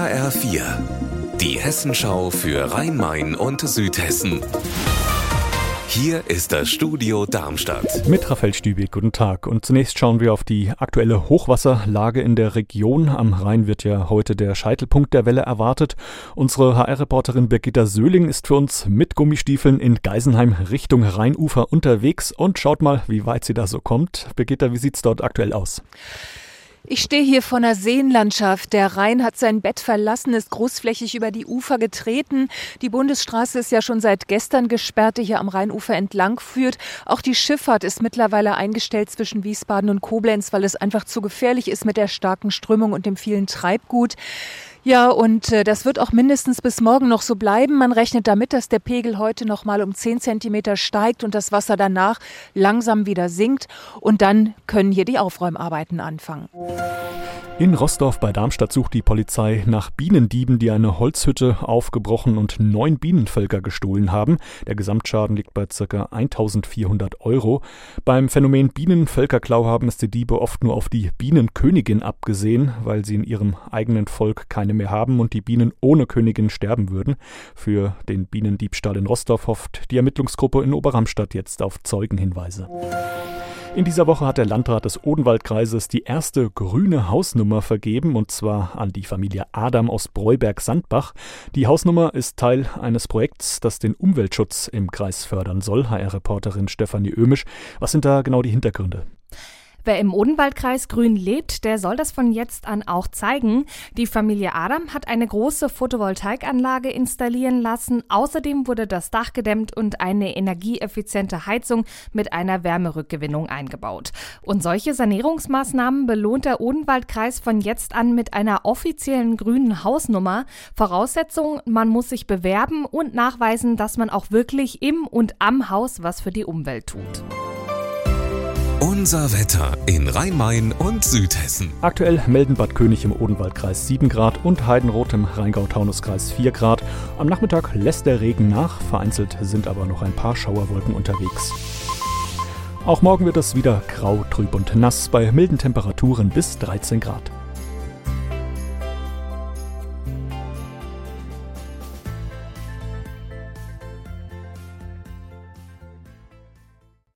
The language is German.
HR4, die Hessenschau für Rhein-Main und Südhessen. Hier ist das Studio Darmstadt. Mit Raphael Stübig, guten Tag. Und zunächst schauen wir auf die aktuelle Hochwasserlage in der Region. Am Rhein wird ja heute der Scheitelpunkt der Welle erwartet. Unsere HR-Reporterin Birgitta Söhling ist für uns mit Gummistiefeln in Geisenheim Richtung Rheinufer unterwegs und schaut mal, wie weit sie da so kommt. Birgitta, wie sieht's dort aktuell aus? Ich stehe hier vor einer Seenlandschaft. Der Rhein hat sein Bett verlassen, ist großflächig über die Ufer getreten. Die Bundesstraße ist ja schon seit gestern gesperrt, die hier am Rheinufer entlang führt. Auch die Schifffahrt ist mittlerweile eingestellt zwischen Wiesbaden und Koblenz, weil es einfach zu gefährlich ist mit der starken Strömung und dem vielen Treibgut. Ja, und das wird auch mindestens bis morgen noch so bleiben. Man rechnet damit, dass der Pegel heute noch mal um 10 Zentimeter steigt und das Wasser danach langsam wieder sinkt. Und dann können hier die Aufräumarbeiten anfangen. In Roßdorf bei Darmstadt sucht die Polizei nach Bienendieben, die eine Holzhütte aufgebrochen und 9 Bienenvölker gestohlen haben. Der Gesamtschaden liegt bei ca. 1.400 €. Beim Phänomen Bienenvölkerklau haben es die Diebe oft nur auf die Bienenkönigin abgesehen, weil sie in ihrem eigenen Volk keine mehr haben und die Bienen ohne Königin sterben würden. Für den Bienendiebstahl in Roßdorf hofft die Ermittlungsgruppe in Oberramstadt jetzt auf Zeugenhinweise. In dieser Woche hat der Landrat des Odenwaldkreises die erste grüne Hausnummer vergeben, und zwar an die Familie Adam aus Breuberg-Sandbach. Die Hausnummer ist Teil eines Projekts, das den Umweltschutz im Kreis fördern soll. HR-Reporterin Stefanie Ömisch. Was sind da genau die Hintergründe? Wer im Odenwaldkreis grün lebt, der soll das von jetzt an auch zeigen. Die Familie Adam hat eine große Photovoltaikanlage installieren lassen. Außerdem wurde das Dach gedämmt und eine energieeffiziente Heizung mit einer Wärmerückgewinnung eingebaut. Und solche Sanierungsmaßnahmen belohnt der Odenwaldkreis von jetzt an mit einer offiziellen grünen Hausnummer. Voraussetzung: man muss sich bewerben und nachweisen, dass man auch wirklich im und am Haus was für die Umwelt tut. Unser Wetter in Rhein-Main und Südhessen. Aktuell melden Bad König im Odenwaldkreis 7 Grad und Heidenroth im Rheingau-Taunus-Kreis 4 Grad. Am Nachmittag lässt der Regen nach, vereinzelt sind aber noch ein paar Schauerwolken unterwegs. Auch morgen wird es wieder grau, trüb und nass bei milden Temperaturen bis 13 Grad.